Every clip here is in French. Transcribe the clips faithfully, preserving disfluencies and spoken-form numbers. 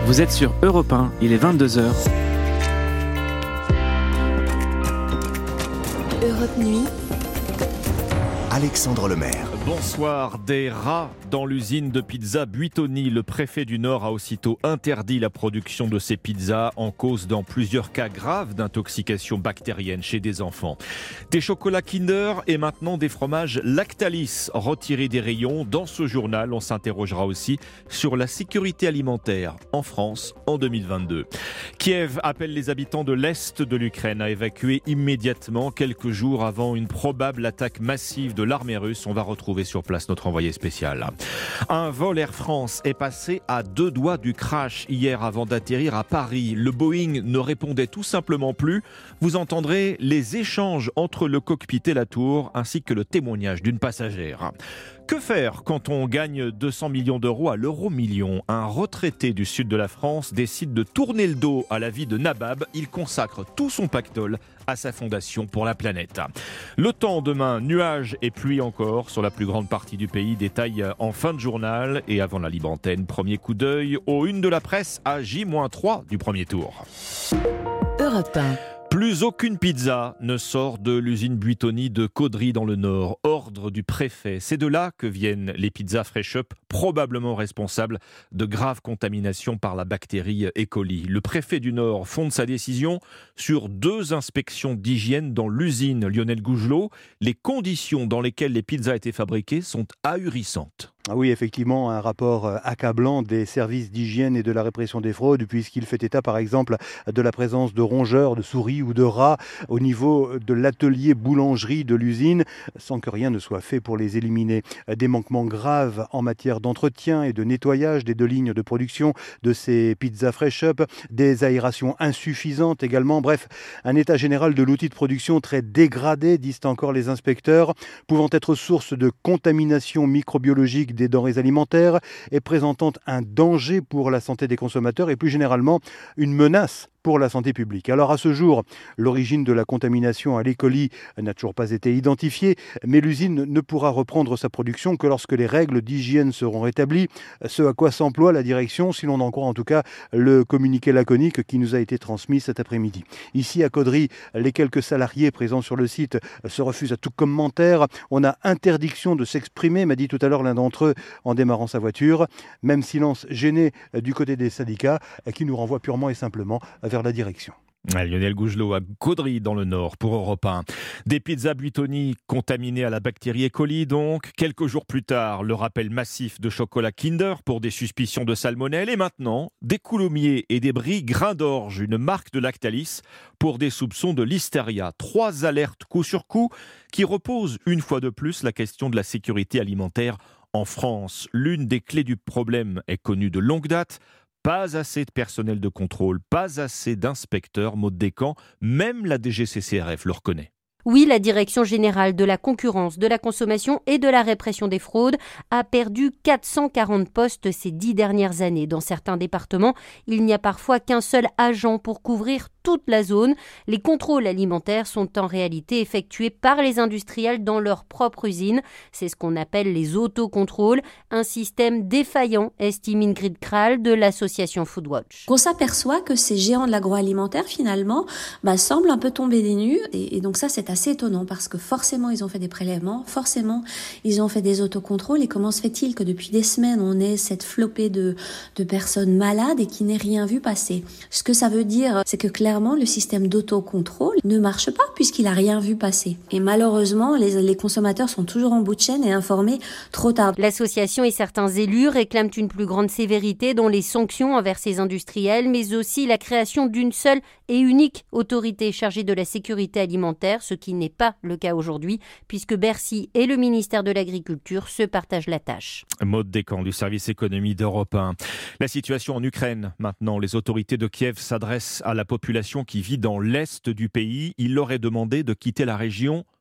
Vous êtes sur Europe un, il est vingt-deux heures. Europe Nuit. Alexandre Lemaire. Bonsoir. Des rats dans l'usine de pizza Buitoni. Le préfet du Nord a aussitôt interdit la production de ces pizzas en cause dans plusieurs cas graves d'intoxication bactérienne chez des enfants. Des chocolats Kinder et maintenant des fromages Lactalis retirés des rayons. Dans ce journal, on s'interrogera aussi sur la sécurité alimentaire en France en deux mille vingt-deux. Kiev appelle les habitants de l'Est de l'Ukraine à évacuer immédiatement quelques jours avant une probable attaque massive de l'armée russe. On va retrouver sur place notre envoyé spécial. Un vol Air France est passé à deux doigts du crash hier avant d'atterrir à Paris. Le Boeing ne répondait tout simplement plus. Vous entendrez les échanges entre le cockpit et la tour ainsi que le témoignage d'une passagère. Que faire quand on gagne deux cents millions d'euros à l'euro million ? Un retraité du sud de la France décide de tourner le dos à la vie de Nabab. Il consacre tout son pactole à sa fondation pour la planète. Le temps demain, nuages et pluie encore sur la plus grande partie du pays. Détail en fin de journal et avant la libre antenne. Premier coup d'œil aux une de la presse à J moins trois du premier tour. Europe un. Plus aucune pizza ne sort de l'usine Buitoni de Caudry dans le Nord. Ordre du préfet. C'est de là que viennent les pizzas Fresh Up, probablement responsables de graves contaminations par la bactérie E. coli. Le préfet du Nord fonde sa décision sur deux inspections d'hygiène dans l'usine Lionel Gougelot. Les conditions dans lesquelles les pizzas étaient fabriquées sont ahurissantes. Ah oui, effectivement, un rapport accablant des services d'hygiène et de la répression des fraudes, puisqu'il fait état, par exemple, de la présence de rongeurs, de souris ou de rats au niveau de l'atelier boulangerie de l'usine, sans que rien ne soit fait pour les éliminer. Des manquements graves en matière d'entretien et de nettoyage des deux lignes de production de ces pizzas Fresh Up, des aérations insuffisantes également. Bref, un état général de l'outil de production très dégradé, disent encore les inspecteurs, pouvant être source de contamination microbiologique des denrées alimentaires et présentant un danger pour la santé des consommateurs et plus généralement une menace pour la santé publique. Alors à ce jour, l'origine de la contamination à l'E. coli n'a toujours pas été identifiée, mais l'usine ne pourra reprendre sa production que lorsque les règles d'hygiène seront rétablies, ce à quoi s'emploie la direction, si l'on en croit en tout cas le communiqué laconique qui nous a été transmis cet après-midi. Ici à Caudry, les quelques salariés présents sur le site se refusent à tout commentaire. On a interdiction de s'exprimer, m'a dit tout à l'heure l'un d'entre eux en démarrant sa voiture. Même silence gêné du côté des syndicats qui nous renvoie purement et simplement vers la direction. Lionel Gougelot à Caudry dans le Nord pour Europe un. Des pizzas Buitoni contaminées à la bactérie E. coli donc. Quelques jours plus tard, le rappel massif de chocolat Kinder pour des suspicions de salmonelle. Et maintenant, des coulommiers et des bris grains d'orge, une marque de Lactalis, pour des soupçons de listeria. Trois alertes coup sur coup qui reposent une fois de plus la question de la sécurité alimentaire en France. L'une des clés du problème est connue de longue date. Pas assez de personnel de contrôle, pas assez d'inspecteurs, Maud Descamps, même la D G C C R F le reconnaît. Oui, la Direction générale de la concurrence, de la consommation et de la répression des fraudes a perdu quatre cent quarante postes ces dix dernières années. Dans certains départements, il n'y a parfois qu'un seul agent pour couvrir toute la zone. Les contrôles alimentaires sont en réalité effectués par les industriels dans leur propre usine. C'est ce qu'on appelle les autocontrôles, un système défaillant, estime Ingrid Kral de l'association Foodwatch. On s'aperçoit que ces géants de l'agroalimentaire, finalement, bah, semblent un peu tomber des nues. Et, et donc ça, c'est assez étonnant parce que forcément, ils ont fait des prélèvements, forcément, ils ont fait des autocontrôles. Et comment se fait-il que depuis des semaines, on ait cette flopée de, de personnes malades et qui n'aient rien vu passer ? Ce que ça veut dire, c'est que clairement, le système d'autocontrôle ne marche pas puisqu'il n'a rien vu passer. Et malheureusement, les, les consommateurs sont toujours en bout de chaîne et informés trop tard. L'association et certains élus réclament une plus grande sévérité dans les sanctions envers ces industriels, mais aussi la création d'une seule et unique autorité chargée de la sécurité alimentaire, ce qui n'est pas le cas aujourd'hui, puisque Bercy et le ministère de l'Agriculture se partagent la tâche. Maud Descamps du service économie d'Europe un. La situation en Ukraine, maintenant, les autorités de Kiev s'adressent à la population qui vit dans l'est du pays. Il leur est demandé de quitter la région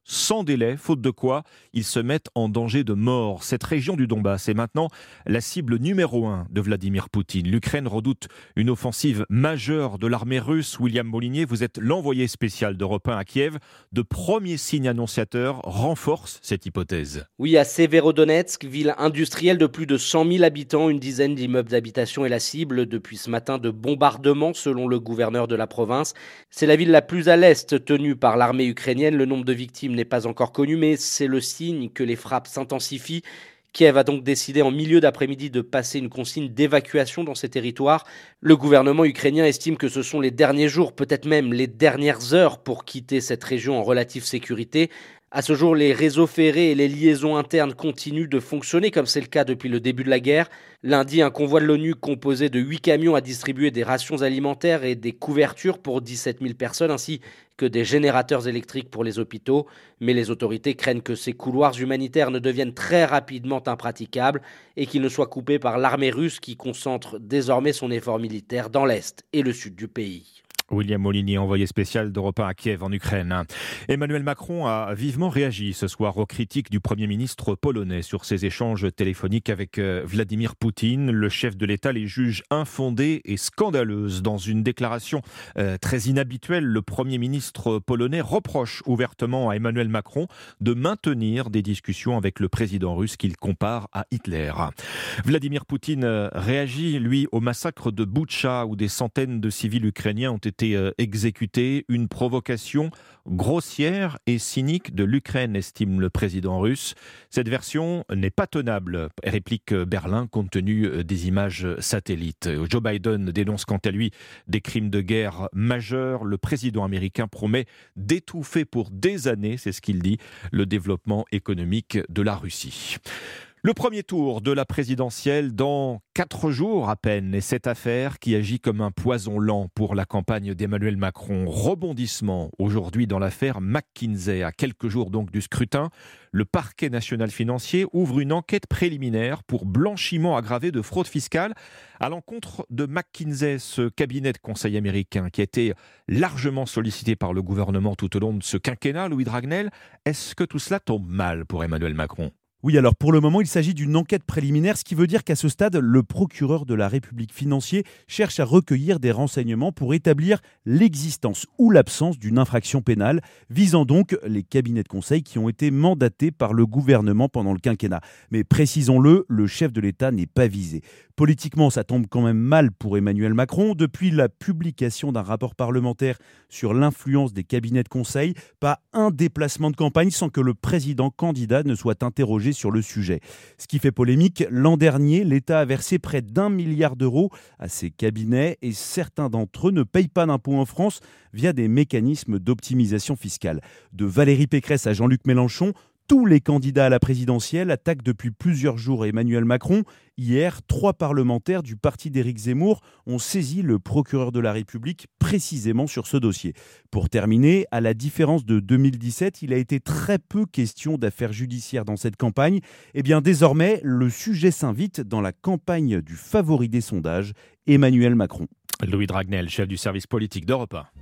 sans délai, faute de quoi ils se mettent en danger de mort. Cette région du Donbass est maintenant la cible numéro un de Vladimir Poutine. L'Ukraine redoute une offensive majeure de l'armée russe. William Molinier, vous êtes l'envoyé spécial d'Europe un à Kiev. De premiers signes annonciateurs renforcent cette hypothèse. Oui, à Severodonetsk, ville industrielle de plus de cent mille habitants, une dizaine d'immeubles d'habitation est la cible depuis ce matin de bombardements selon le gouverneur de la province. C'est la ville la plus à l'est tenue par l'armée ukrainienne. Le nombre de victimes n'est pas encore connu, mais c'est le signe que les frappes s'intensifient. Kiev a donc décidé en milieu d'après-midi de passer une consigne d'évacuation dans ces territoires. Le gouvernement ukrainien estime que ce sont les derniers jours, peut-être même les dernières heures pour quitter cette région en relative sécurité. À ce jour, les réseaux ferrés et les liaisons internes continuent de fonctionner comme c'est le cas depuis le début de la guerre. Lundi, un convoi de l'ONU composé de huit camions a distribué des rations alimentaires et des couvertures pour dix-sept mille personnes ainsi que des générateurs électriques pour les hôpitaux. Mais les autorités craignent que ces couloirs humanitaires ne deviennent très rapidement impraticables et qu'ils ne soient coupés par l'armée russe qui concentre désormais son effort militaire dans l'est et le sud du pays. William Molinier, envoyé spécial d'Europe un à Kiev en Ukraine. Emmanuel Macron a vivement réagi ce soir aux critiques du Premier ministre polonais sur ses échanges téléphoniques avec Vladimir Poutine. Le chef de l'État les juge infondées et scandaleuses. Dans une déclaration euh, très inhabituelle, le Premier ministre polonais reproche ouvertement à Emmanuel Macron de maintenir des discussions avec le président russe qu'il compare à Hitler. Vladimir Poutine réagit, lui, au massacre de Boutcha où des centaines de civils ukrainiens ont été exécutés. Une provocation grossière et cynique de l'Ukraine, estime le président russe. Cette version n'est pas tenable, réplique Berlin, compte tenu des images satellites. Joe Biden dénonce quant à lui des crimes de guerre majeurs. Le président américain promet d'étouffer pour des années, c'est ce qu'il dit, le développement économique de la Russie. Le premier tour de la présidentielle dans quatre jours à peine, et cette affaire qui agit comme un poison lent pour la campagne d'Emmanuel Macron. Rebondissement aujourd'hui dans l'affaire McKinsey. À quelques jours donc du scrutin, le parquet national financier ouvre une enquête préliminaire pour blanchiment aggravé de fraude fiscale à l'encontre de McKinsey, ce cabinet de conseil américain qui a été largement sollicité par le gouvernement tout au long de ce quinquennat. Louis Dragnel, est-ce que tout cela tombe mal pour Emmanuel Macron ? Oui, alors pour le moment, il s'agit d'une enquête préliminaire, ce qui veut dire qu'à ce stade, le procureur de la République financier cherche à recueillir des renseignements pour établir l'existence ou l'absence d'une infraction pénale, visant donc les cabinets de conseil qui ont été mandatés par le gouvernement pendant le quinquennat. Mais précisons-le, le chef de l'État n'est pas visé. Politiquement, ça tombe quand même mal pour Emmanuel Macron. Depuis la publication d'un rapport parlementaire sur l'influence des cabinets de conseil, pas un déplacement de campagne sans que le président candidat ne soit interrogé sur le sujet. Ce qui fait polémique, l'an dernier, l'État a versé près d'un milliard d'euros à ces cabinets et certains d'entre eux ne payent pas d'impôts en France via des mécanismes d'optimisation fiscale. De Valérie Pécresse à Jean-Luc Mélenchon, tous les candidats à la présidentielle attaquent depuis plusieurs jours Emmanuel Macron. Hier, trois parlementaires du parti d'Éric Zemmour ont saisi le procureur de la République précisément sur ce dossier. Pour terminer, à la différence de deux mille dix-sept, il a été très peu question d'affaires judiciaires dans cette campagne. Eh bien, désormais, le sujet s'invite dans la campagne du favori des sondages, Emmanuel Macron. Louis Dragnel, chef du service politique d'Europe un.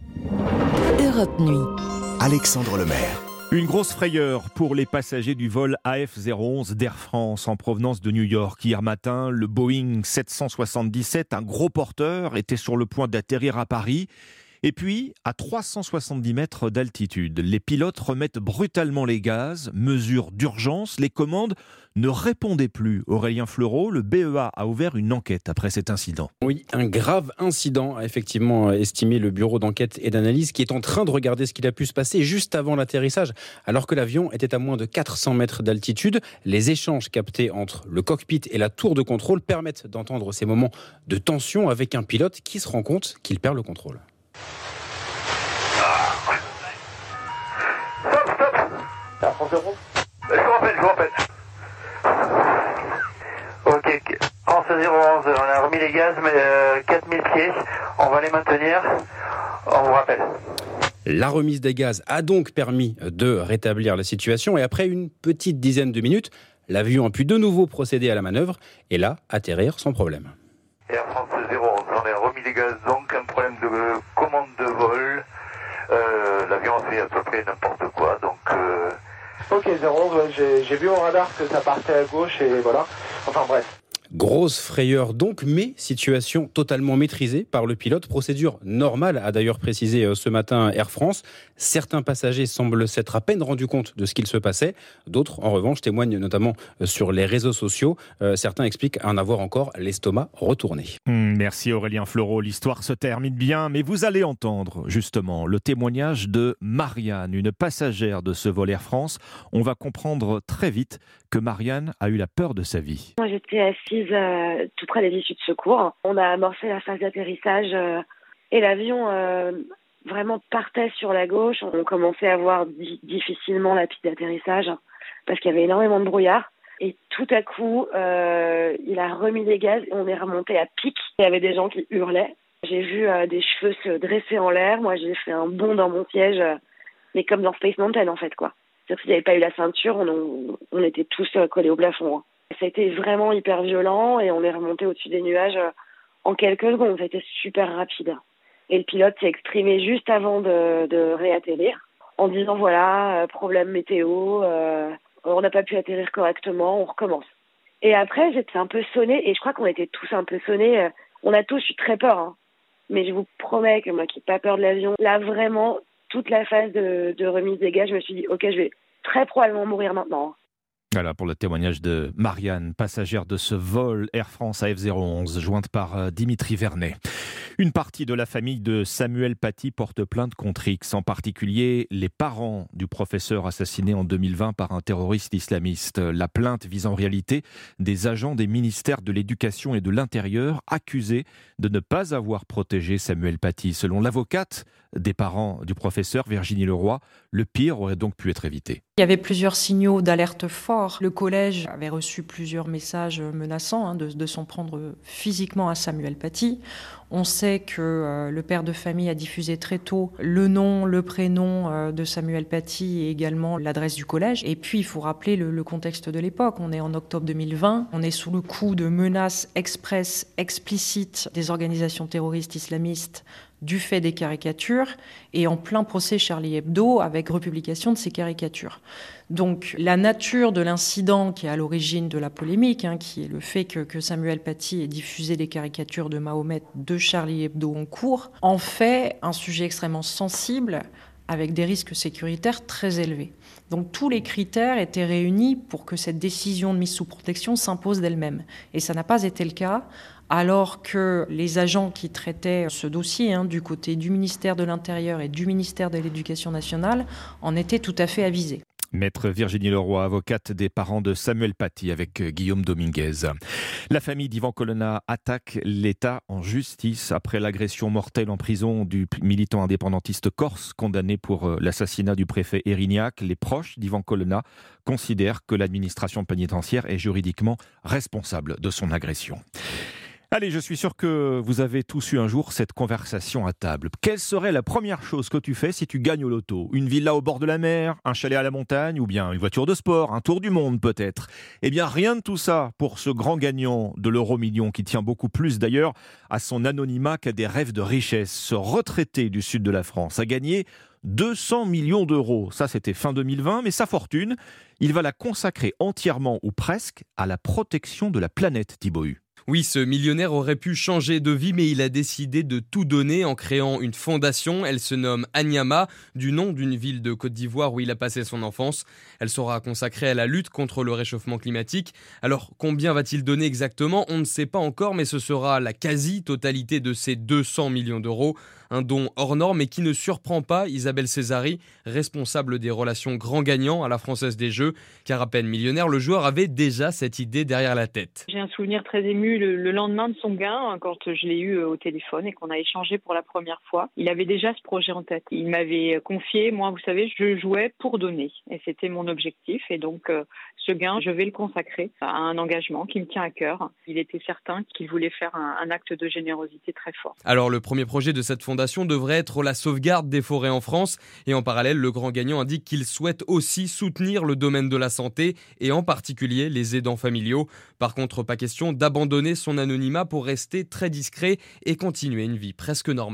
Europe Nuit. Alexandre Lemaire. Une grosse frayeur pour les passagers du vol A F zéro onze d'Air France en provenance de New York. Hier matin, le Boeing sept cent soixante-dix-sept, un gros porteur, était sur le point d'atterrir à Paris. Et puis, à trois cent soixante-dix mètres d'altitude, les pilotes remettent brutalement les gaz, mesure d'urgence, les commandes ne répondaient plus. Aurélien Fleureau, le B E A a ouvert une enquête après cet incident. Oui, un grave incident a effectivement estimé le bureau d'enquête et d'analyse qui est en train de regarder ce qu'il a pu se passer juste avant l'atterrissage. Alors que l'avion était à moins de quatre cents mètres d'altitude, les échanges captés entre le cockpit et la tour de contrôle permettent d'entendre ces moments de tension avec un pilote qui se rend compte qu'il perd le contrôle. Je vous rappelle, je vous rappelle. Ok, onze zéro onze, on a remis les gaz, mais euh, quatre mille pieds, on va les maintenir, on vous rappelle. La remise des gaz a donc permis de rétablir la situation et après une petite dizaine de minutes, l'avion a pu de nouveau procéder à la manœuvre et là, atterrir sans problème. Air France zéro onze, on a remis les gaz, donc un problème de commande de vol. Euh, l'avion a fait à peu près n'importe quoi, donc euh, Ok, zéro onze, j'ai, j'ai vu au radar que ça partait à gauche et voilà. Enfin bref. Grosse frayeur donc, mais situation totalement maîtrisée par le pilote. Procédure normale, a d'ailleurs précisé ce matin Air France. Certains passagers semblent s'être à peine rendus compte de ce qu'il se passait. D'autres, en revanche, témoignent notamment sur les réseaux sociaux. Euh, certains expliquent en avoir encore l'estomac retourné. Mmh, merci Aurélien Fleureau. L'histoire se termine bien, mais vous allez entendre justement le témoignage de Marianne, une passagère de ce vol Air France. On va comprendre très vite que Marianne a eu la peur de sa vie. Moi, j'étais assise euh, tout près des issues de secours. On a amorcé la phase d'atterrissage euh, et l'avion euh, vraiment partait sur la gauche. On commençait à voir di- difficilement la piste d'atterrissage parce qu'il y avait énormément de brouillard. Et tout à coup, euh, il a remis les gaz et on est remonté à pic. Il y avait des gens qui hurlaient. J'ai vu euh, des cheveux se dresser en l'air. Moi, j'ai fait un bond dans mon siège, euh, mais comme dans Space Mountain, en fait, quoi. C'est-à-dire qu'il n'y avait pas eu la ceinture, on, on, on était tous collés au plafond. Hein. Ça a été vraiment hyper violent et on est remonté au-dessus des nuages en quelques secondes. Ça a été super rapide. Et le pilote s'est exprimé juste avant de, de réatterrir en disant voilà, problème météo, euh, on n'a pas pu atterrir correctement, on recommence. Et après, j'étais un peu sonnée et je crois qu'on était tous un peu sonnés. On a tous eu très peur. Hein. Mais je vous promets que moi qui n'ai pas peur de l'avion, là vraiment, toute la phase de, de remise des gaz, je me suis dit ok, je vais très probablement mourir maintenant. Voilà pour le témoignage de Marianne, passagère de ce vol Air France A F zéro onze, jointe par Dimitri Vernet. Une partie de la famille de Samuel Paty porte plainte contre X, en particulier les parents du professeur assassiné en deux mille vingt par un terroriste islamiste. La plainte vise en réalité des agents des ministères de l'Éducation et de l'Intérieur accusés de ne pas avoir protégé Samuel Paty. Selon l'avocate des parents du professeur, Virginie Leroy, le pire aurait donc pu être évité. Il y avait plusieurs signaux d'alerte forts. Le collège avait reçu plusieurs messages menaçants hein, de, de s'en prendre physiquement à Samuel Paty. On sait que euh, le père de famille a diffusé très tôt le nom, le prénom euh, de Samuel Paty et également l'adresse du collège. Et puis, il faut rappeler le, le contexte de l'époque. On est en octobre deux mille vingt. On est sous le coup de menaces expresses, explicites des organisations terroristes islamistes du fait des caricatures et en plein procès Charlie Hebdo avec republication de ces caricatures. Donc la nature de l'incident qui est à l'origine de la polémique, hein, qui est le fait que, que Samuel Paty ait diffusé des caricatures de Mahomet de Charlie Hebdo en cours, en fait un sujet extrêmement sensible avec des risques sécuritaires très élevés. Donc tous les critères étaient réunis pour que cette décision de mise sous protection s'impose d'elle-même. Et ça n'a pas été le cas, alors que les agents qui traitaient ce dossier hein, du côté du ministère de l'Intérieur et du ministère de l'Éducation nationale en étaient tout à fait avisés. Maître Virginie Leroy, avocate des parents de Samuel Paty avec Guillaume Dominguez. La famille d'Ivan Colonna attaque l'État en justice après l'agression mortelle en prison du militant indépendantiste corse condamné pour l'assassinat du préfet Erignac. Les proches d'Ivan Colonna considèrent que l'administration pénitentiaire est juridiquement responsable de son agression. Allez, je suis sûr que vous avez tous eu un jour cette conversation à table. Quelle serait la première chose que tu fais si tu gagnes au loto ? Une villa au bord de la mer, un chalet à la montagne ou bien une voiture de sport, un tour du monde peut-être ? Eh bien, rien de tout ça pour ce grand gagnant de l'euro-million qui tient beaucoup plus d'ailleurs à son anonymat qu'à des rêves de richesse. Ce retraité du sud de la France a gagné deux cents millions d'euros. Ça, c'était fin deux mille vingt, mais sa fortune, il va la consacrer entièrement ou presque à la protection de la planète, Thibaut Hu. Oui, ce millionnaire aurait pu changer de vie, mais il a décidé de tout donner en créant une fondation. Elle se nomme Anyama, du nom d'une ville de Côte d'Ivoire où il a passé son enfance. Elle sera consacrée à la lutte contre le réchauffement climatique. Alors, combien va-t-il donner exactement ? On ne sait pas encore, mais ce sera la quasi-totalité de ces deux cents millions d'euros. Un don hors norme et qui ne surprend pas Isabelle Césari, responsable des relations grand gagnant à la Française des Jeux. Car à peine millionnaire, le joueur avait déjà cette idée derrière la tête. J'ai un souvenir très ému le, le lendemain de son gain, quand je l'ai eu au téléphone et qu'on a échangé pour la première fois. Il avait déjà ce projet en tête. Il m'avait confié, moi vous savez, je jouais pour donner. Et c'était mon objectif. Et donc euh, ce gain, je vais le consacrer à un engagement qui me tient à cœur. Il était certain qu'il voulait faire un, un acte de générosité très fort. Alors le premier projet de cette fondation devrait être la sauvegarde des forêts en France. Et en parallèle, le grand gagnant indique qu'il souhaite aussi soutenir le domaine de la santé et en particulier les aidants familiaux. Par contre, pas question d'abandonner son anonymat pour rester très discret et continuer une vie presque normale.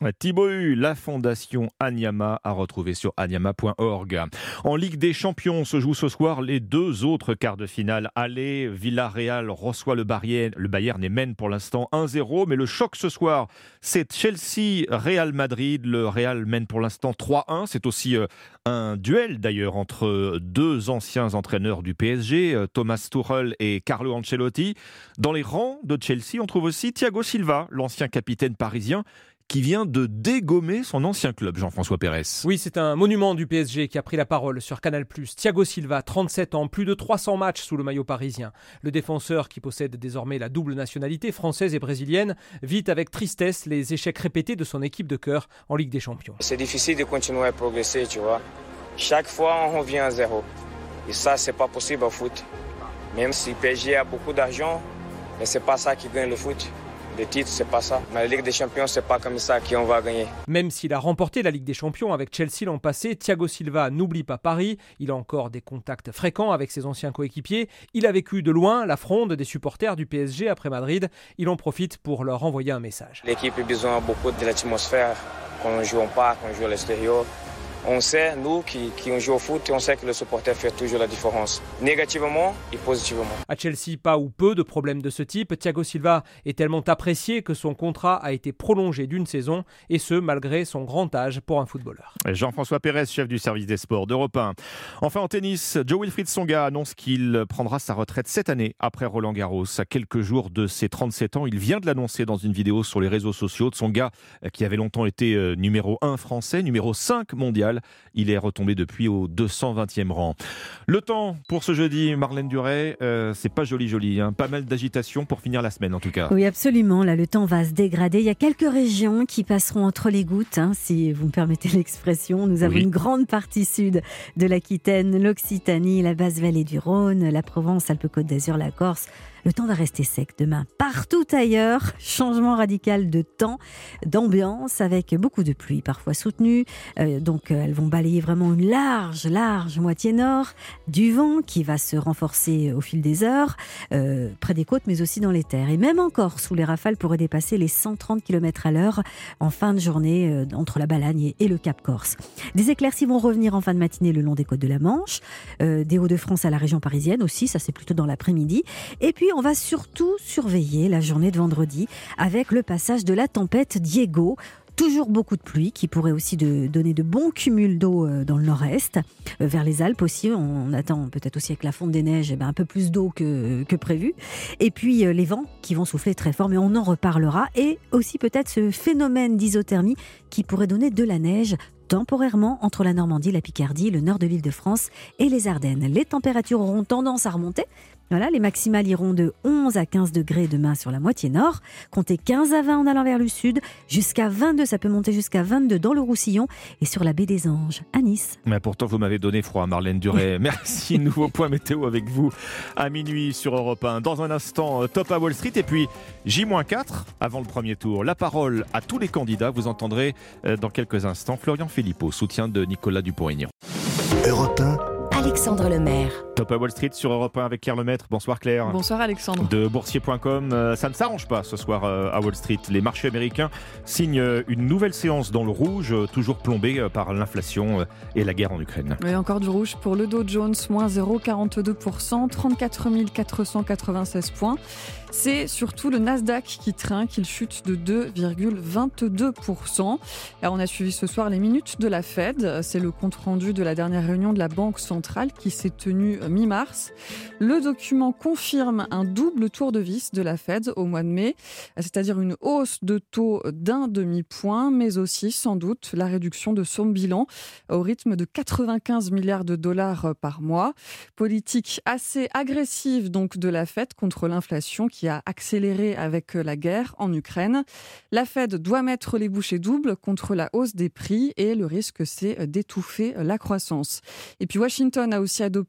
Thibaut Hu, la fondation Anyama à retrouver sur anyama point org. En Ligue des Champions se jouent ce soir les deux autres quarts de finale. Aller, Villarreal reçoit le Bayern, le Bayern et mène pour l'instant un zéro, mais le choc ce soir, c'est Chelsea-Real Madrid. Le Real mène pour l'instant trois un. C'est aussi un duel d'ailleurs entre deux anciens entraîneurs du P S G, Thomas Tuchel et Carlo Ancelotti. Dans les rangs de Chelsea, on trouve aussi Thiago Silva, l'ancien capitaine parisien, qui vient de dégommer son ancien club, Jean-François Pérez. Oui, c'est un monument du P S G qui a pris la parole sur Canal plus. Thiago Silva, trente-sept ans, plus de trois cents matchs sous le maillot parisien. Le défenseur, qui possède désormais la double nationalité française et brésilienne, vit avec tristesse les échecs répétés de son équipe de cœur en Ligue des Champions. C'est difficile de continuer à progresser, tu vois. Chaque fois, on revient à zéro. Et ça, c'est pas possible au foot. Même si le P S G a beaucoup d'argent, mais c'est pas ça qui gagne le foot. Les titres, c'est pas ça. Mais la Ligue des Champions, c'est pas comme ça qu'on va gagner. Même s'il a remporté la Ligue des Champions avec Chelsea l'an passé, Thiago Silva n'oublie pas Paris. Il a encore des contacts fréquents avec ses anciens coéquipiers. Il a vécu de loin la fronde des supporters du P S G après Madrid. Il en profite pour leur envoyer un message. L'équipe a besoin beaucoup de l'atmosphère quand on joue en parc, quand on joue à l'extérieur. On sait, nous qui, qui on joue au foot, on sait que le supporter fait toujours la différence, négativement et positivement. À Chelsea, pas ou peu de problèmes de ce type. Thiago Silva est tellement apprécié que son contrat a été prolongé d'une saison, et ce, malgré son grand âge pour un footballeur. Jean-François Pérez, chef du service des sports d'Europe un. Enfin en tennis, Jo-Wilfried Tsonga annonce qu'il prendra sa retraite cette année après Roland Garros. À quelques jours de ses trente-sept ans, il vient de l'annoncer dans une vidéo sur les réseaux sociaux. Tsonga, qui avait longtemps été numéro un français, numéro cinq mondial, il est retombé depuis au deux cent vingtième rang. Le temps pour ce jeudi, Marlène Duret, euh, c'est pas joli joli, hein. Pas mal d'agitation pour finir la semaine en tout cas. Oui, absolument, là le temps va se dégrader. Il y a quelques régions qui passeront entre les gouttes, hein, si vous me permettez l'expression. Nous avons oui. une grande partie sud de l'Aquitaine, l'Occitanie, la basse vallée du Rhône, la Provence, Alpes-Côte d'Azur, la Corse. Le temps va rester sec demain. Partout ailleurs, changement radical de temps, d'ambiance avec beaucoup de pluie, parfois soutenue. Euh, donc euh, elles vont balayer vraiment une large, large moitié nord. Du vent qui va se renforcer au fil des heures, euh, près des côtes mais aussi dans les terres. Et même en Corse, où les rafales pourraient dépasser les cent trente kilomètres à l'heure en fin de journée euh, entre la Balagne et le Cap Corse. Des éclaircies vont revenir en fin de matinée le long des côtes de la Manche, euh, des Hauts-de-France à la région parisienne aussi, ça c'est plutôt dans l'après-midi. Et puis on va surtout surveiller la journée de vendredi avec le passage de la tempête Diego. Toujours beaucoup de pluie qui pourrait aussi de, donner de bons cumuls d'eau dans le nord-est. Vers les Alpes aussi, on attend peut-être aussi avec la fonte des neiges eh ben, un peu plus d'eau que, que prévu. Et puis les vents qui vont souffler très fort, mais on en reparlera. Et aussi peut-être ce phénomène d'isothermie qui pourrait donner de la neige temporairement entre la Normandie, la Picardie, le nord de l'Île-de-France et les Ardennes. Les températures auront tendance à remonter. Voilà, les maximales iront de onze à quinze degrés demain sur la moitié nord. Comptez quinze à vingt en allant vers le sud. Jusqu'à vingt-deux, ça peut monter jusqu'à vingt-deux dans le Roussillon et sur la baie des Anges, à Nice. Mais pourtant, vous m'avez donné froid, Marlène Duret. Merci. Nouveau point météo avec vous à minuit sur Europe un. Dans un instant, top à Wall Street. Et puis, J quatre avant le premier tour. La parole à tous les candidats. Vous entendrez dans quelques instants Florian Philippot, soutien de Nicolas Dupont-Aignan. Europe un. Alexandre Lemaire. Top à Wall Street sur Europe un avec Claire Lemaître. Bonsoir Claire. Bonsoir Alexandre. De boursier point com, euh, ça ne s'arrange pas ce soir euh, à Wall Street. Les marchés américains signent euh, une nouvelle séance dans le rouge, euh, toujours plombée euh, par l'inflation euh, et la guerre en Ukraine. Oui, encore du rouge pour le Dow Jones, moins zéro virgule quarante-deux pour cent, trente-quatre mille quatre cent quatre-vingt-seize points. C'est surtout le Nasdaq qui trinque, il chute de deux virgule vingt-deux pour cent. Alors on a suivi ce soir les minutes de la Fed. C'est le compte-rendu de la dernière réunion de la Banque centrale qui s'est tenue mi-mars. Le document confirme un double tour de vis de la Fed au mois de mai, c'est-à-dire une hausse de taux d'un demi-point, mais aussi sans doute la réduction de son bilan au rythme de quatre-vingt-quinze milliards de dollars par mois. Politique assez agressive donc de la Fed contre l'inflation qui a accéléré avec la guerre en Ukraine. La Fed doit mettre les bouchées doubles contre la hausse des prix et le risque c'est d'étouffer la croissance. Et puis Washington a aussi adopté de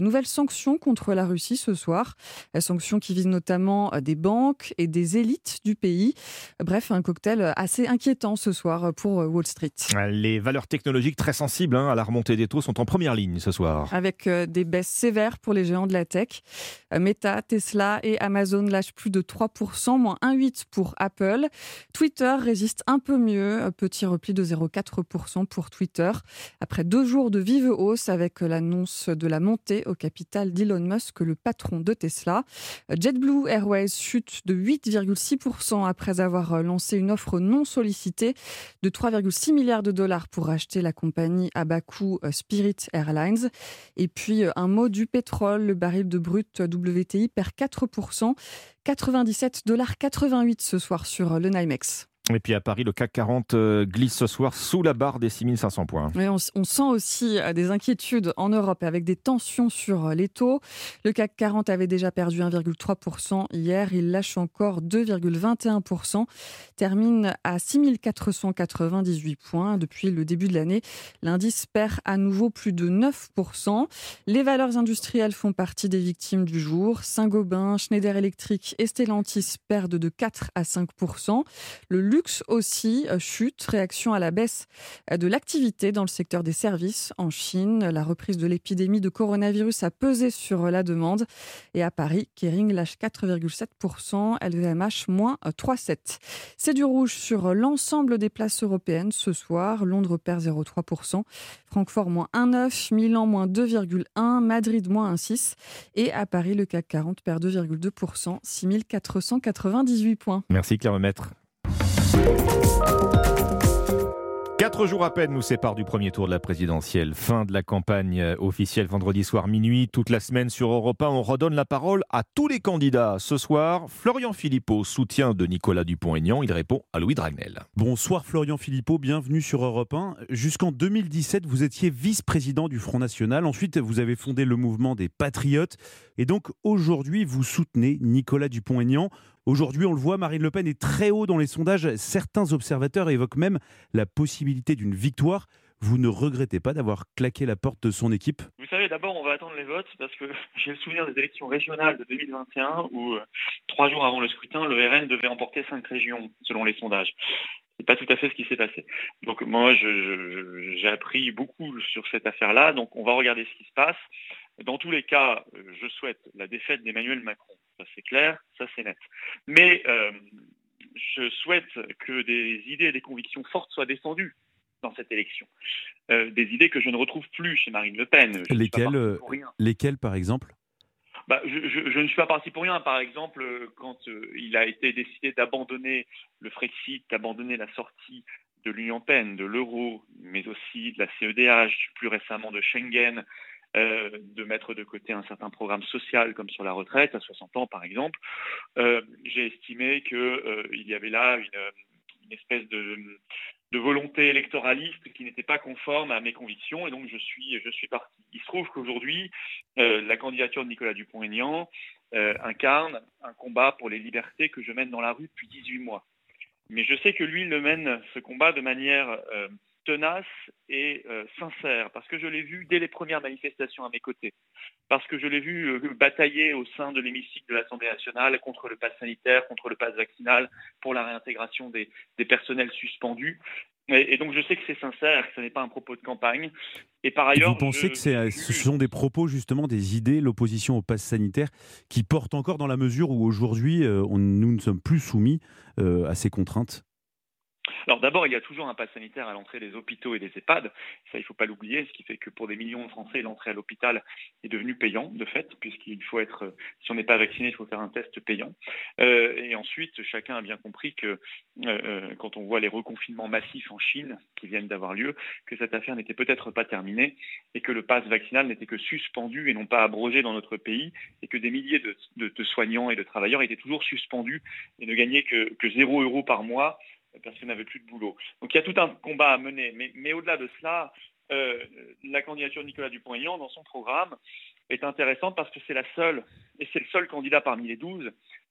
nouvelles sanctions contre la Russie ce soir. Sanctions qui visent notamment des banques et des élites du pays. Bref, un cocktail assez inquiétant ce soir pour Wall Street. Les valeurs technologiques très sensibles hein, à la remontée des taux sont en première ligne ce soir. Avec des baisses sévères pour les géants de la tech. Meta, Tesla et Amazon lâchent plus de trois pour cent, moins un virgule huit pour pour Apple. Twitter résiste un peu mieux, petit repli de zéro virgule quatre pour cent pour Twitter. Après deux jours de vive hausse avec l'annonce de la montée au capital d'Elon Musk, le patron de Tesla. JetBlue Airways chute de huit virgule six pour cent après avoir lancé une offre non sollicitée de trois virgule six milliards de dollars pour racheter la compagnie à bas coût Spirit Airlines. Et puis un mot du pétrole, le baril de brut W T I perd quatre pour cent, quatre-vingt-dix-sept virgule quatre-vingt-huit dollars ce soir sur le NYMEX. Et puis à Paris, le C A C quarante glisse ce soir sous la barre des six mille cinq cents points. Et on, on sent aussi des inquiétudes en Europe avec des tensions sur les taux. Le C A C quarante avait déjà perdu un virgule trois pour cent hier. Il lâche encore deux virgule vingt et un pour cent. Termine à six mille quatre cent quatre-vingt-dix-huit points. Depuis le début de l'année, l'indice perd à nouveau plus de neuf pour cent. Les valeurs industrielles font partie des victimes du jour. Saint-Gobain, Schneider Electric et Stellantis perdent de quatre à cinq pour cent. Le luxe aussi chute, réaction à la baisse de l'activité dans le secteur des services en Chine. La reprise de l'épidémie de coronavirus a pesé sur la demande. Et à Paris, Kering lâche quatre virgule sept pour cent, L V M H moins trois virgule sept pour cent. C'est du rouge sur l'ensemble des places européennes ce soir. Londres perd zéro virgule trois pour cent, Francfort moins un virgule neuf pour cent, Milan moins deux virgule un pour cent, Madrid moins un virgule six pour cent. Et à Paris, le C A C quarante perd deux virgule deux pour cent, six mille quatre cent quatre-vingt-dix-huit points. Merci Claire Lemaitre. Quatre jours à peine nous séparent du premier tour de la présidentielle. Fin de la campagne officielle vendredi soir minuit. Toute la semaine sur Europe un, on redonne la parole à tous les candidats. Ce soir, Florian Philippot, soutien de Nicolas Dupont-Aignan. Il répond à Louis Dragnel. Bonsoir Florian Philippot, bienvenue sur Europe un. Jusqu'en deux mille dix-sept, vous étiez vice-président du Front National. Ensuite, vous avez fondé le mouvement des Patriotes. Et donc aujourd'hui, vous soutenez Nicolas Dupont-Aignan. Aujourd'hui, on le voit, Marine Le Pen est très haut dans les sondages. Certains observateurs évoquent même la possibilité d'une victoire. Vous ne regrettez pas d'avoir claqué la porte de son équipe ? Vous savez, d'abord, on va attendre les votes parce que j'ai le souvenir des élections régionales de deux mille vingt et un où, euh, trois jours avant le scrutin, le R N devait emporter cinq régions, selon les sondages. C'est pas tout à fait ce qui s'est passé. Donc moi, je, je, j'ai appris beaucoup sur cette affaire-là. Donc on va regarder ce qui se passe. Dans tous les cas, je souhaite la défaite d'Emmanuel Macron. Ça c'est clair, ça c'est net. Mais euh, je souhaite que des idées et des convictions fortes soient défendues dans cette élection. Euh, des idées que je ne retrouve plus chez Marine Le Pen. Je lesquelles, euh, lesquelles par exemple ? Bah, je, je, je ne suis pas parti pour rien. Par exemple, quand euh, il a été décidé d'abandonner le Frexit, d'abandonner la sortie de l'Union européenne, de l'euro, mais aussi de la C E D H, plus récemment de Schengen, euh, de mettre de côté un certain programme social comme sur la retraite à soixante ans par exemple, euh, j'ai estimé qu'il euh, y avait là une, une espèce de, de volonté électoraliste qui n'était pas conforme à mes convictions et donc je suis, je suis parti. Il se trouve qu'aujourd'hui, euh, la candidature de Nicolas Dupont-Aignan euh, incarne un combat pour les libertés que je mène dans la rue depuis dix-huit mois. Mais je sais que lui, il le mène, ce combat, de manière euh, tenace et euh, sincère, parce que je l'ai vu dès les premières manifestations à mes côtés, parce que je l'ai vu euh, batailler au sein de l'hémicycle de l'Assemblée nationale contre le pass sanitaire, contre le pass vaccinal, pour la réintégration des, des personnels suspendus. Et, et donc je sais que c'est sincère, que ce n'est pas un propos de campagne. Et par ailleurs, vous pensez je, que c'est, ce sont des propos, justement, des idées, l'opposition au pass sanitaire, qui portent encore dans la mesure où aujourd'hui, euh, on, nous ne sommes plus soumis euh, à ces contraintes ? Alors d'abord, il y a toujours un pass sanitaire à l'entrée des hôpitaux et des EHPAD. Ça, il ne faut pas l'oublier, ce qui fait que pour des millions de Français, l'entrée à l'hôpital est devenue payante, de fait, puisqu'il faut être, si on n'est pas vacciné, il faut faire un test payant. Euh, et ensuite, chacun a bien compris que euh, quand on voit les reconfinements massifs en Chine qui viennent d'avoir lieu, que cette affaire n'était peut-être pas terminée et que le pass vaccinal n'était que suspendu et non pas abrogé dans notre pays et que des milliers de, de, de soignants et de travailleurs étaient toujours suspendus et ne gagnaient que, que zéro euro par mois parce qu'ils n'avaient plus de boulot. Donc il y a tout un combat à mener. Mais, mais au-delà de cela, euh, la candidature de Nicolas Dupont-Aignan dans son programme est intéressante parce que c'est la seule, et c'est le seul candidat parmi les douze,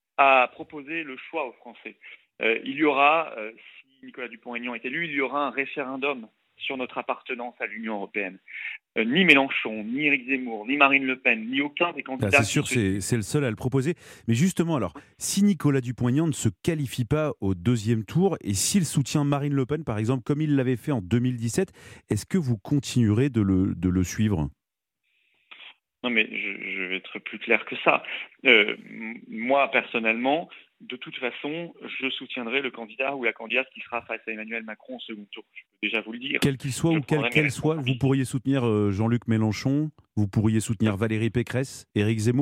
à proposer le choix aux Français. Euh, il y aura, euh, si Nicolas Dupont-Aignan est élu, il y aura un référendum sur notre appartenance à l'Union européenne. Euh, ni Mélenchon, ni Éric Zemmour, ni Marine Le Pen, ni aucun des candidats. Ah, c'est sûr, c'est, c'est le seul à le proposer. Mais justement, alors, si Nicolas Dupont-Aignan ne se qualifie pas au deuxième tour, et s'il soutient Marine Le Pen, par exemple, comme il l'avait fait en deux mille dix-sept, est-ce que vous continuerez de le, de le suivre ? Non, mais je, je vais être plus clair que ça. Euh, moi, personnellement, de toute façon, je soutiendrai le candidat ou la candidate qui sera face à Emmanuel Macron au second tour. Je peux déjà vous le dire. Quel qu'il soit je ou quel qu'elle soit, vous pourriez soutenir euh, Jean-Luc Mélenchon, vous pourriez soutenir Valérie Pécresse, Éric Zemmour ?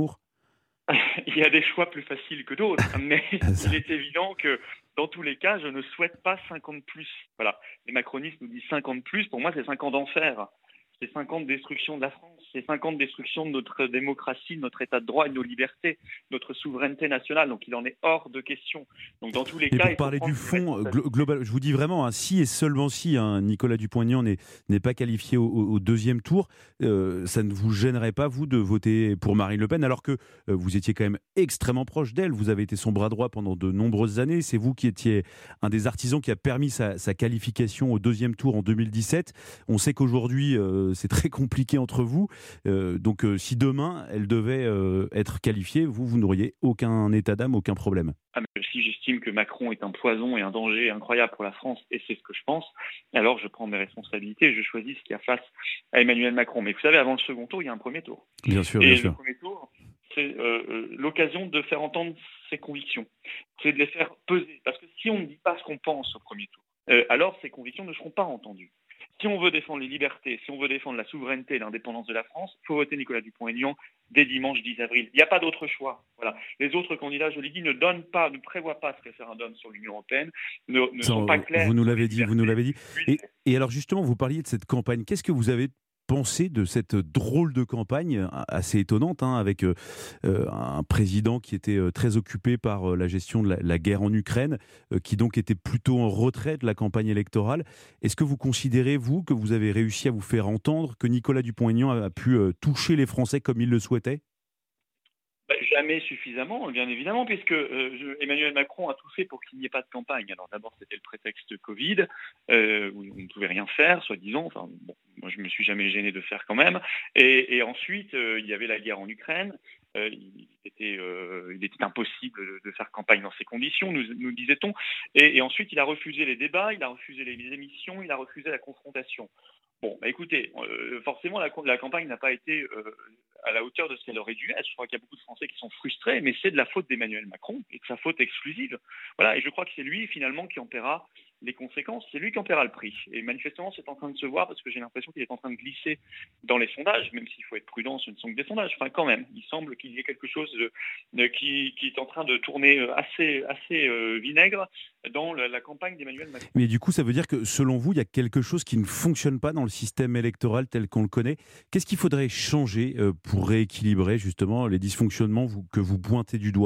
Il y a des choix plus faciles que d'autres, mais il est évident que dans tous les cas, je ne souhaite pas cinquante plus. Voilà. Les macronistes nous disent cinquante plus, pour moi c'est cinq ans d'enfer. C'est cinq ans de destruction de la France, c'est cinq ans de destruction de notre démocratie, de notre état de droit et de nos libertés, notre souveraineté nationale. Donc il en est hors de question. Donc dans tous les et cas, pour parler du fond glo- global, je vous dis vraiment, hein, si et seulement si hein, Nicolas Dupont-Aignan n'est, n'est pas qualifié au, au deuxième tour, euh, ça ne vous gênerait pas, vous, de voter pour Marine Le Pen, alors que euh, vous étiez quand même extrêmement proche d'elle. Vous avez été son bras droit pendant de nombreuses années. C'est vous qui étiez un des artisans qui a permis sa, sa qualification au deuxième tour en deux mille dix-sept. On sait qu'aujourd'hui, euh, c'est très compliqué entre vous. Euh, donc, euh, si demain, elle devait euh, être qualifiée, vous, vous n'auriez aucun état d'âme, aucun problème. Ah, mais si j'estime que Macron est un poison et un danger incroyable pour la France, et c'est ce que je pense, alors je prends mes responsabilités et je choisis ce qu'il y a face à Emmanuel Macron. Mais vous savez, avant le second tour, il y a un premier tour. Bien sûr, et bien le sûr. premier tour, c'est euh, l'occasion de faire entendre ses convictions. C'est de les faire peser. Parce que si on ne dit pas ce qu'on pense au premier tour, euh, alors ces convictions ne seront pas entendues. Si on veut défendre les libertés, si on veut défendre la souveraineté et l'indépendance de la France, il faut voter Nicolas Dupont-Aignan dès dimanche dix avril. Il n'y a pas d'autre choix. Voilà. Les autres candidats, je l'ai dit, ne donnent pas, ne prévoient pas ce référendum sur l'Union européenne, ne, ne Ça, sont pas clairs. Vous nous l'avez dit, vous nous l'avez dit. Et, et alors justement, vous parliez de cette campagne. Qu'est-ce que vous avez pensé de cette drôle de campagne assez étonnante, hein, avec euh, un président qui était euh, très occupé par euh, la gestion de la, la guerre en Ukraine, euh, qui donc était plutôt en retrait de la campagne électorale. Est-ce que vous considérez, vous, que vous avez réussi à vous faire entendre, que Nicolas Dupont-Aignan a, a pu euh, toucher les Français comme il le souhaitait ? Jamais suffisamment, bien évidemment, puisque euh, je, Emmanuel Macron a tout fait pour qu'il n'y ait pas de campagne. Alors d'abord, c'était le prétexte Covid, euh, où on ne pouvait rien faire, soi-disant. Enfin, bon, moi, je me suis jamais gêné de faire quand même. Et, et ensuite, euh, il y avait la guerre en Ukraine. Euh, il, était, euh, il était impossible de, de faire campagne dans ces conditions, nous, nous disait-on. Et, et ensuite, il a refusé les débats, il a refusé les émissions, il a refusé la confrontation. Bon, bah écoutez, euh, forcément, la, la campagne n'a pas été euh, à la hauteur de ce qu'elle aurait dû être. Je crois qu'il y a beaucoup de Français qui sont frustrés, mais c'est de la faute d'Emmanuel Macron et de sa faute exclusive. Voilà, et je crois que c'est lui, finalement, qui en paiera les conséquences. C'est lui qui en paiera le prix. Et manifestement, c'est en train de se voir parce que j'ai l'impression qu'il est en train de glisser dans les sondages, même s'il faut être prudent, ce ne sont que des sondages. Enfin, quand même, il semble qu'il y ait quelque chose de, de, qui, qui est en train de tourner assez, assez euh, vinaigre dans la, la campagne d'Emmanuel Macron. Mais du coup, ça veut dire que, selon vous, il y a quelque chose qui ne fonctionne pas dans le système électoral tel qu'on le connaît. Qu'est-ce qu'il faudrait changer euh, pour rééquilibrer, justement, les dysfonctionnements vous, que vous pointez du doigt ?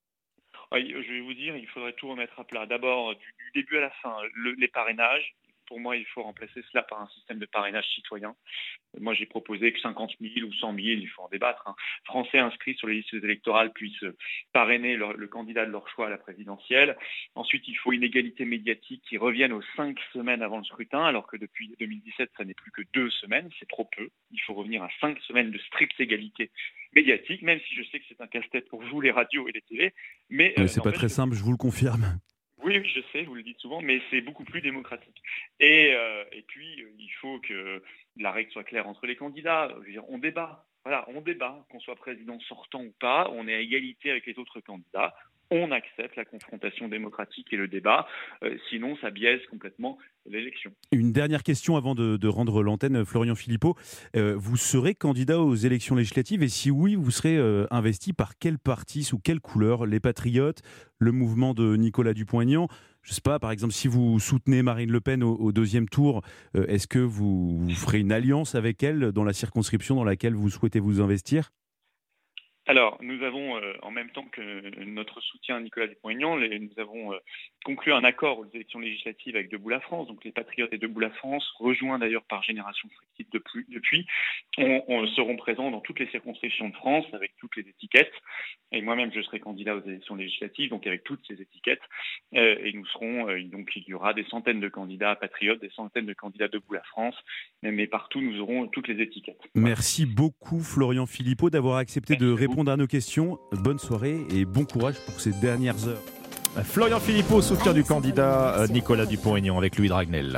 Je vais vous dire, il faudrait tout remettre à plat. D'abord, du, du début à la fin, le, les parrainages. Pour moi, il faut remplacer cela par un système de parrainage citoyen. Moi, j'ai proposé que cinquante mille ou cent mille, il faut en débattre, hein, Français inscrits sur les listes électorales puissent parrainer leur, le candidat de leur choix à la présidentielle. Ensuite, il faut une égalité médiatique qui revienne aux cinq semaines avant le scrutin, alors que depuis deux mille dix-sept, ça n'est plus que deux semaines, c'est trop peu. Il faut revenir à cinq semaines de stricte égalité médiatique, même si je sais que c'est un casse-tête pour vous, les radios et les télés. Mais, mais euh, c'est pas très simple, je vous le confirme. Oui, oui, je sais, vous le dites souvent, mais c'est beaucoup plus démocratique. Et, euh, et puis, il faut que la règle soit claire entre les candidats. Je veux dire, on débat. Voilà, on débat, qu'on soit président sortant ou pas, on est à égalité avec les autres candidats. On accepte la confrontation démocratique et le débat, euh, sinon ça biaise complètement l'élection. Une dernière question avant de, de rendre l'antenne, Florian Philippot. Euh, vous serez candidat aux élections législatives et si oui, vous serez euh, investi par quel parti, sous quelle couleur ? Les Patriotes, le mouvement de Nicolas Dupont-Aignan ? Je ne sais pas, par exemple, si vous soutenez Marine Le Pen au, au deuxième tour, euh, est-ce que vous, vous ferez une alliance avec elle dans la circonscription dans laquelle vous souhaitez vous investir ? Alors, nous avons, euh, en même temps que notre soutien à Nicolas Dupont-Aignan, les, nous avons euh, conclu un accord aux élections législatives avec Debout la France, donc les Patriotes et Debout la France, rejoints d'ailleurs par Génération Frexit depuis, depuis on, on seront présents dans toutes les circonscriptions de France avec toutes les étiquettes. Et moi-même, je serai candidat aux élections législatives, donc avec toutes ces étiquettes. Euh, et nous serons, euh, donc il y aura des centaines de candidats Patriotes, des centaines de candidats Debout la France, mais, mais partout, nous aurons toutes les étiquettes. Merci beaucoup, Florian Philippot, d'avoir accepté Merci de répondre à nos questions. Bonne soirée et bon courage pour ces dernières heures. Florian Philippot, soutien du candidat Nicolas Dupont-Aignan avec Louis Dragnel.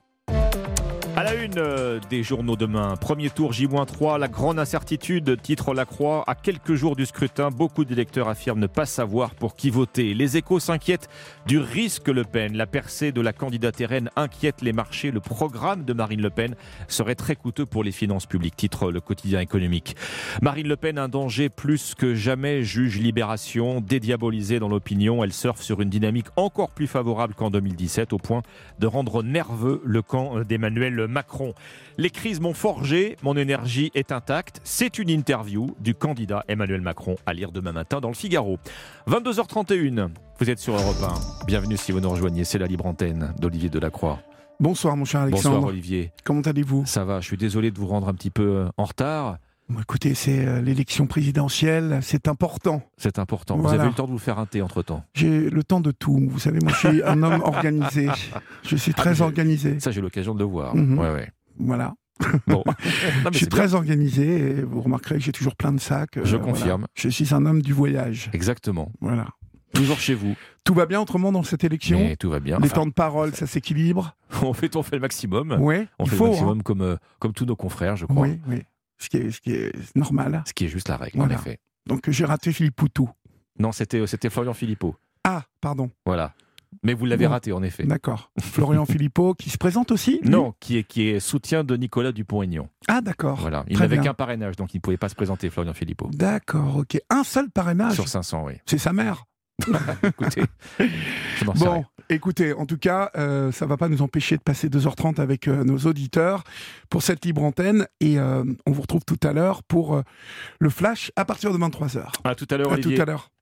À la une euh, des journaux demain, premier tour J trois, la grande incertitude, titre La Croix. À quelques jours du scrutin, beaucoup d'électeurs affirment ne pas savoir pour qui voter. Les Échos s'inquiètent du risque Le Pen. La percée de la candidate R N inquiète les marchés. Le programme de Marine Le Pen serait très coûteux pour les finances publiques, titre Le Quotidien économique. Marine Le Pen, un danger plus que jamais, juge Libération. Dédiabolisée dans l'opinion, elle surfe sur une dynamique encore plus favorable qu'en deux mille dix-sept, au point de rendre nerveux le camp d'Emmanuel Macron. Les crises m'ont forgé, mon énergie est intacte. C'est une interview du candidat Emmanuel Macron à lire demain matin dans le Figaro. vingt-deux heures trente et une, vous êtes sur Europe un. Bienvenue si vous nous rejoignez, c'est la libre antenne d'Olivier Delacroix. Bonsoir mon cher Alexandre. Bonsoir Olivier. Comment allez-vous ? Ça va, je suis désolé de vous rendre un petit peu en retard. Bon, écoutez, c'est euh, l'élection présidentielle, c'est important. C'est important. Voilà. Vous avez eu le temps de vous faire un thé entre-temps ? J'ai le temps de tout. Vous savez, moi je suis un homme organisé. Je suis très ah, organisé. Ça, j'ai l'occasion de le voir. Mm-hmm. Ouais, ouais. Voilà. Bon. Non, je suis très bien. organisé et vous remarquerez que j'ai toujours plein de sacs. Je euh, confirme. Voilà. Je suis un homme du voyage. Exactement. Voilà. Toujours chez vous. Tout va bien autrement dans cette élection ? Mais tout va bien. Les enfin, temps de parole, ça s'équilibre ? On fait, on fait le maximum. Oui, on il fait faut, le maximum hein. comme, euh, comme tous nos confrères, je crois. Oui, oui. Ce qui est, ce qui est normal. Ce qui est juste la règle, voilà. en effet. Donc j'ai raté Philippe Poutou. Non, c'était, c'était Florian Philippot. Ah, pardon. Voilà. Mais vous l'avez bon. raté, en effet. D'accord. Florian Philippot, qui se présente aussi ? Non, qui est, qui est soutien de Nicolas Dupont-Aignan. Ah, d'accord. Voilà. Il Très n'avait bien. qu'un parrainage, donc il ne pouvait pas se présenter, Florian Philippot. D'accord, ok. Un seul parrainage ? Sur cinq cents, oui. C'est sa mère ? Écoutez, je n'en sais bon, rien. Écoutez, en tout cas, euh, ça ne va pas nous empêcher de passer deux heures trente avec euh, nos auditeurs pour cette libre antenne. Et euh, on vous retrouve tout à l'heure pour euh, le flash à partir de vingt-trois heures. À tout à l'heure, à Olivier. tout à l'heure.